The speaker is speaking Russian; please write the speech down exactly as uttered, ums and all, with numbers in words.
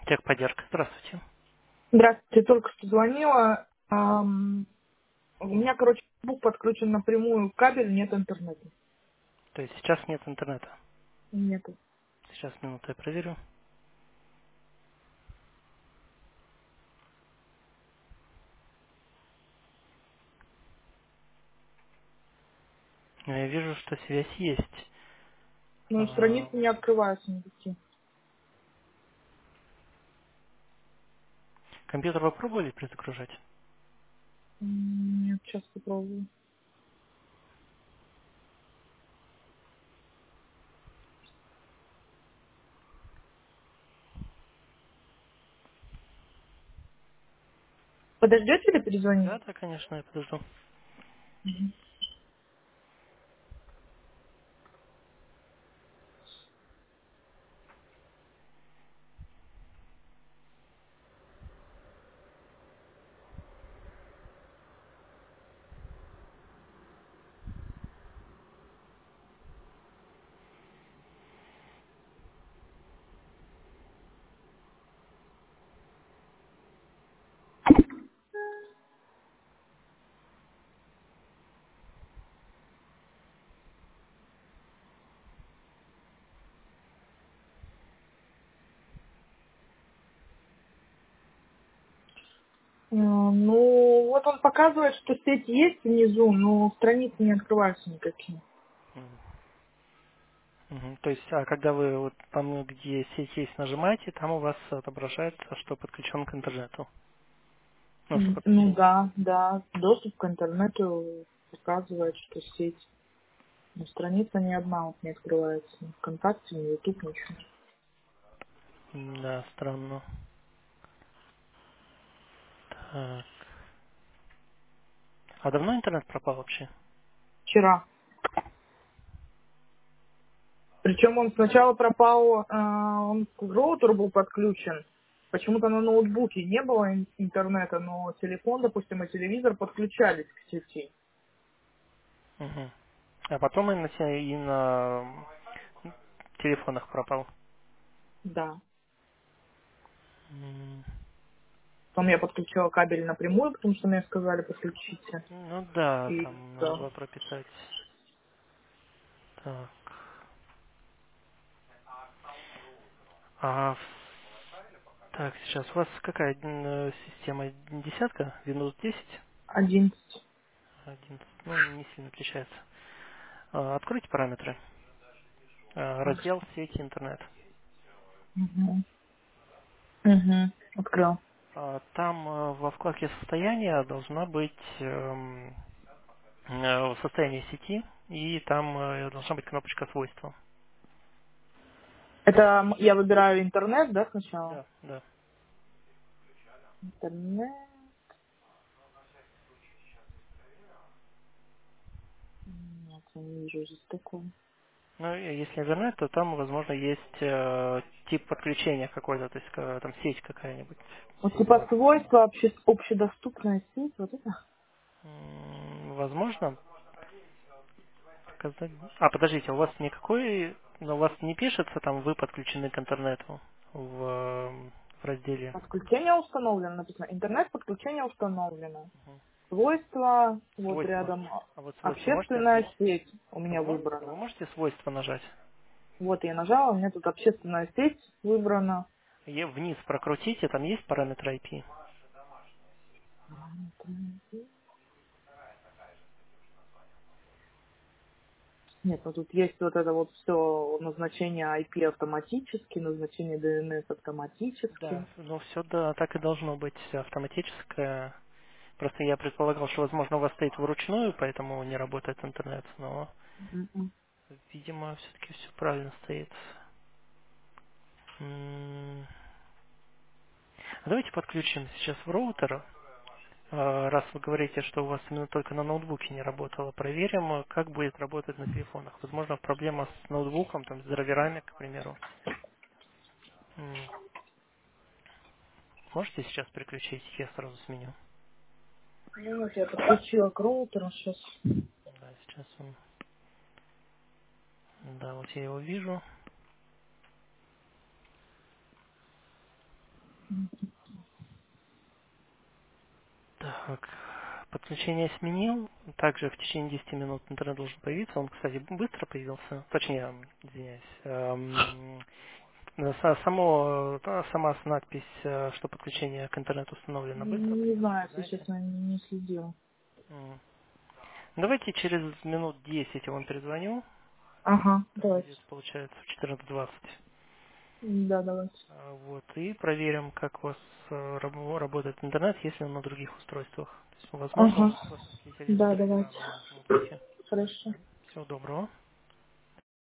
Техподдержка, здравствуйте. Здравствуйте, только что звонила. Ам, у меня, короче, ноутбук подключен напрямую к кабелю, нет интернета. То есть сейчас нет интернета. Нету. Сейчас минуту я проверю. Но я вижу, что связь есть. Ну, А, страницы не открываются никакие. Компьютер вы пробовали перезагружать? М, Нет, сейчас попробую. Подождете или Да, перезвоните? да, конечно, я подожду. А, Ну, вот он показывает, что сеть есть внизу, но страницы не открываются никакие. М, мгм. То есть, а когда вы вот там, где сеть есть, нажимаете, там у вас отображается, что подключен к интернету. Ну, что М, Ну подключение есть. да, да, доступ к интернету показывает, что сеть. Но страница ни одна вот не открывается. Ни ВКонтакте, ни Ютуб, ничего. М, Да, странно. Так. А давно интернет пропал вообще? Вчера. Причем он сначала пропал, а, он к роутеру был подключен. Почему-то на ноутбуке не было ин- интернета, но телефон, допустим, и телевизор подключались к сети. Мгм. А потом и на, те- и на телефонах пропал. Да. М, Потом я подключила кабель напрямую, потому что мне сказали подключите. Ну да, И там надо да. было прописать. Так. А, так, сейчас у вас какая м, система? Десятка? Windows десять? одиннадцать. одиннадцать. Ну, не сильно отличается. А, откройте параметры. А, Так. раздел сети интернет. Угу. Угу. Открыл. А, там а, во вкладке состояния должна быть эм, э, состояние сети, и там э, должна быть кнопочка свойства. Это м- я выбираю интернет, да, сначала? Да, да. Интернет. Нет, я не вижу здесь такого. Ну, и если интернет, то там, возможно, есть э, тип подключения какой-то, то есть э, там сеть какая-нибудь. Вот Сеть типа два. свойства, обще- общедоступная сеть, вот это. М, Возможно, показать. А, подождите, у вас никакой, ну, у вас не пишется там вы подключены к интернету в, э, в разделе Подключение установлено, написано. Интернет подключение установлено. Свойства, вот свойства. рядом а, А вот свойства можете, общественная мо- сеть у а меня вы, мо- а вы выбрана. можете свойства нажать? Вот я нажала, у меня тут общественная сеть выбрана. Е- Вниз прокрутите, там есть параметры ай пи. Нет, ну тут есть вот это вот все назначение ай пи автоматически, назначение ди эн эс автоматически. Да, ну все, да, так и должно быть автоматическое. Просто я предполагал, что, возможно, у вас стоит вручную, поэтому не работает интернет, но, Мгм. видимо, все-таки все правильно стоит. М, а Давайте подключим сейчас в роутер. А, Раз вы говорите, что у вас именно только на ноутбуке не работало, проверим, а, как будет работать на телефонах. Возможно, проблема с ноутбуком, там, с драйверами, к примеру. М, Можете сейчас переключить? Я сразу сменю. Ну вот я подключила к роутеру сейчас. Да, сейчас он... Да, вот я его вижу. Так, подключение сменил. Также в течение десяти минут интернет должен появиться. Он, кстати, быстро появился. Точнее, извиняюсь. Эм, са- Само, э, сама надпись, э, что подключение к интернету установлено, быстро Не появилась, знаю, не если знаете? честно, не, не следила. М. Давайте через минут десять я вам перезвоню. Ага, Это давайте. будет, получается, в четырнадцать двадцать. Да, давайте. А, Вот, и проверим, как у вас э, раб- работает интернет, если он на других устройствах. То есть, возможно, у Ага. вас просто какие-то Да, редутеры давайте. на ноутбуке. Хорошо. Всего доброго.